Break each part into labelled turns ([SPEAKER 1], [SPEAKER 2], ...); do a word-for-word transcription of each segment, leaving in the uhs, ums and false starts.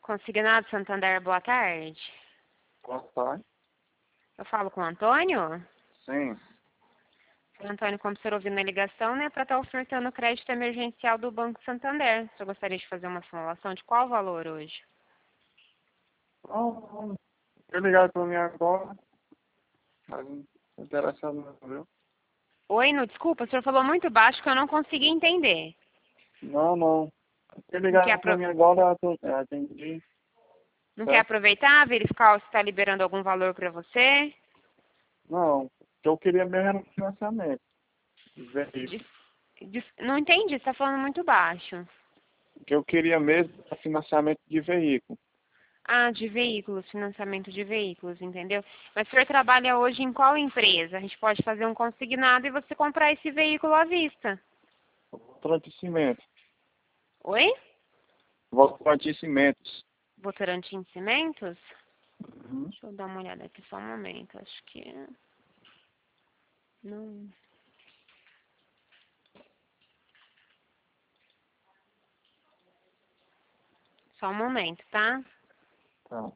[SPEAKER 1] Consignado Santander, boa tarde.
[SPEAKER 2] Boa tarde.
[SPEAKER 1] Eu falo com o Antônio?
[SPEAKER 2] Sim.
[SPEAKER 1] O Antônio, como o senhor ouviu na ligação, né, para estar ofertando crédito emergencial do Banco Santander. O senhor gostaria de fazer uma simulação de qual valor hoje?
[SPEAKER 2] Não, não. Eu ligaram para mim agora. Mas não tô interessado não, viu?
[SPEAKER 1] Oi, não, desculpa, o senhor falou muito baixo que eu não consegui entender.
[SPEAKER 2] Não, não. Eu
[SPEAKER 1] Não quer,
[SPEAKER 2] ligaram para
[SPEAKER 1] apro...
[SPEAKER 2] mim agora, eu aten- eu atendi.
[SPEAKER 1] não quer
[SPEAKER 2] Certo?
[SPEAKER 1] aproveitar, verificar se está liberando algum valor para você?
[SPEAKER 2] Não. O que eu queria mesmo era um financiamento. de veículo.
[SPEAKER 1] Dis- dis- Não entendi, você está falando muito baixo.
[SPEAKER 2] O que eu queria mesmo era financiamento de veículo.
[SPEAKER 1] Ah, de veículos, financiamento de veículos, entendeu? Mas o senhor trabalha hoje em qual empresa? A gente pode fazer um consignado e você comprar esse veículo à vista.
[SPEAKER 2] Votorantim Cimentos.
[SPEAKER 1] Oi?
[SPEAKER 2] Votorantim Cimentos.
[SPEAKER 1] Votorantim Cimentos?
[SPEAKER 2] Uhum.
[SPEAKER 1] Deixa eu dar uma olhada aqui só um momento. Acho que... Não... Só um momento, tá?
[SPEAKER 2] Tá.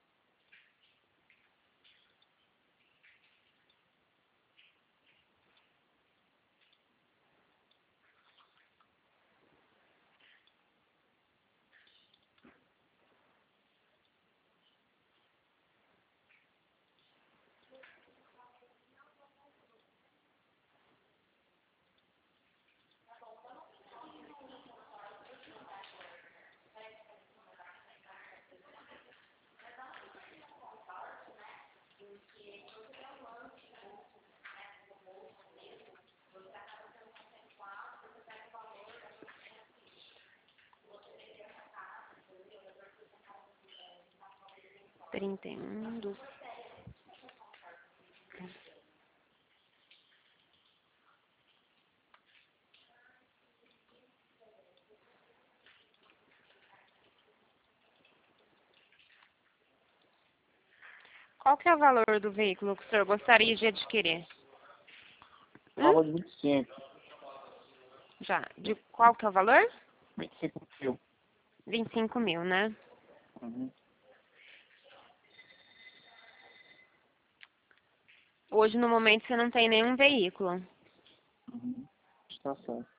[SPEAKER 1] trinta e um do... Qual que é o valor do veículo que o senhor gostaria de adquirir? Hum?
[SPEAKER 2] Valor de vinte e cinco.
[SPEAKER 1] Já. De qual que é o valor?
[SPEAKER 2] vinte e cinco mil.
[SPEAKER 1] vinte e cinco mil, né?
[SPEAKER 2] Uhum.
[SPEAKER 1] Hoje, no momento, você não tem nenhum veículo.
[SPEAKER 2] Uhum. Está certo.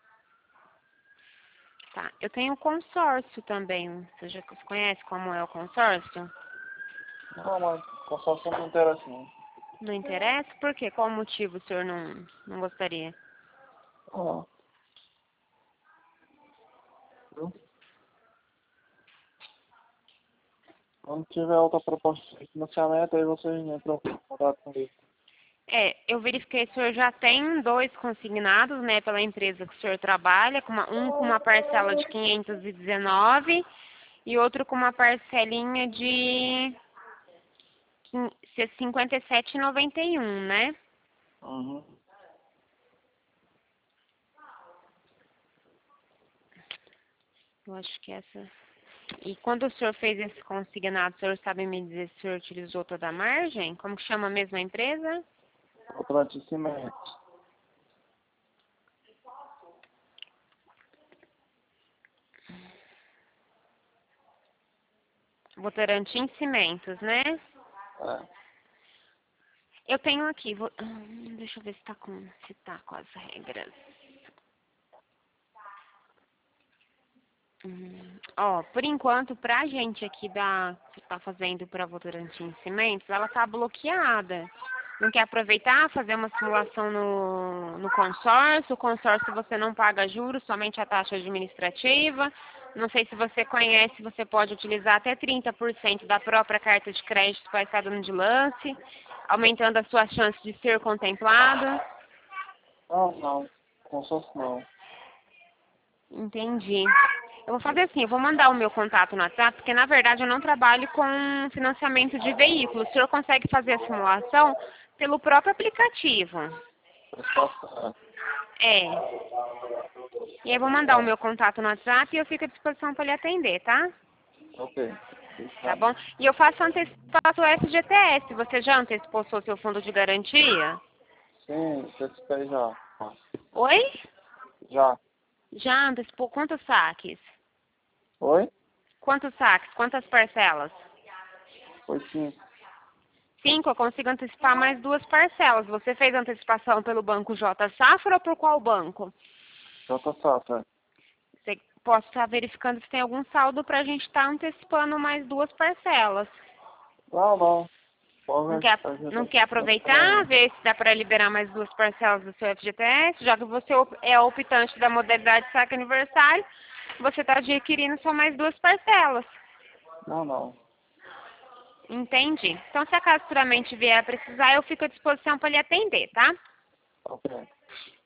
[SPEAKER 1] Tá. Eu tenho consórcio também. Você já conhece como é o consórcio?
[SPEAKER 2] Não, mas consórcio não interessa não.
[SPEAKER 1] Não interessa? Por quê? Qual o motivo o senhor não, não gostaria?
[SPEAKER 2] Ah, viu? Quando tiver outra proposta de financiamento, aí vocês entram em contato comigo.
[SPEAKER 1] É, eu verifiquei que o senhor já tem dois consignados, né, pela empresa que o senhor trabalha, com uma- um com uma parcela de quinhentos e dezenove e outro com uma parcelinha de quin- cinquenta e sete e noventa e um, né?
[SPEAKER 2] Uhum.
[SPEAKER 1] Eu acho que essa... E quando o senhor fez esse consignado, o senhor sabe me dizer se o senhor utilizou toda a margem? Como que chama mesmo a empresa?
[SPEAKER 2] Votorantim Cimentos.
[SPEAKER 1] Votorantim Cimentos, né?
[SPEAKER 2] É.
[SPEAKER 1] Eu tenho aqui, vou... hum, deixa eu ver se tá com, se tá com as regras. Hum, Ó, por enquanto, pra gente aqui da, que tá fazendo pra Votorantim Cimentos, ela tá bloqueada. Não quer aproveitar, fazer uma simulação no, no consórcio. O consórcio você não paga juros, somente a taxa administrativa. Não sei se você conhece, você pode utilizar até trinta por cento da própria carta de crédito para estar dando de lance, aumentando a sua chance de ser contemplado.
[SPEAKER 2] Não, não. Consórcio não.
[SPEAKER 1] Entendi. Eu vou fazer assim, eu vou mandar o meu contato no WhatsApp, porque na verdade eu não trabalho com financiamento de veículos. O senhor consegue fazer a simulação pelo próprio aplicativo.
[SPEAKER 2] Está certo.
[SPEAKER 1] É. E aí eu vou mandar o meu contato no WhatsApp e eu fico à disposição para lhe atender, tá?
[SPEAKER 2] Ok.
[SPEAKER 1] Tá bom? E eu faço antecipação F G T S. Você já antecipou o seu fundo de garantia?
[SPEAKER 2] Sim, antecipei já.
[SPEAKER 1] Oi?
[SPEAKER 2] Já.
[SPEAKER 1] Já antecipou quantos saques?
[SPEAKER 2] Oi?
[SPEAKER 1] Quantos saques? Quantas parcelas?
[SPEAKER 2] Foi cinco.
[SPEAKER 1] Cinco, eu consigo antecipar mais duas parcelas. Você fez antecipação pelo banco J Safra ou por qual banco?
[SPEAKER 2] J Safra.
[SPEAKER 1] Você, posso estar verificando se tem algum saldo para a gente estar antecipando mais duas parcelas.
[SPEAKER 2] Não, não. Pode
[SPEAKER 1] Não quer,
[SPEAKER 2] ajudar.
[SPEAKER 1] não quer aproveitar, ver se dá para liberar mais duas parcelas do seu F G T S, já que você é optante da modalidade saque aniversário, você está adquirindo só mais duas parcelas.
[SPEAKER 2] Não, não.
[SPEAKER 1] Entendi. Então, se acaso futuramente vier a precisar, eu fico à disposição para lhe atender, tá?
[SPEAKER 2] Ok.